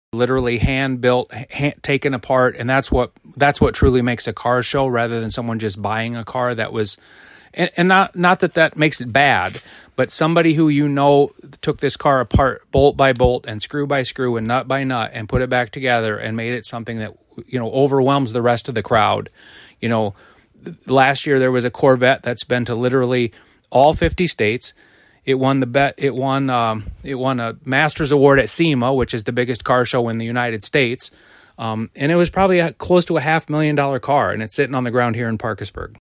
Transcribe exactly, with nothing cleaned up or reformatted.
literally hand built, hand, taken apart, and that's what that's what truly makes a car show, rather than someone just buying a car that was, and, and not not that that makes it bad, but somebody who you know took this car apart bolt by bolt and screw by screw and nut by nut and put it back together and made it something that, you know, overwhelms the rest of the crowd. You know, last year there was a Corvette that's been to literally all fifty states. It won the bet. It won. Um, it won a Masters Award at SEMA, which is the biggest car show in the United States, um, and it was probably a, close to a half million dollar car, and it's sitting on the ground here in Parkersburg.